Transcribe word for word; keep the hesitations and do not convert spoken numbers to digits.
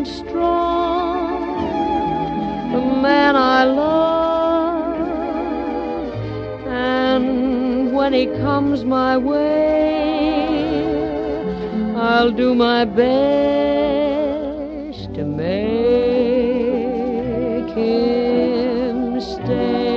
and strong, the man I love. And when he comes my way, I'll do my best to make him stay.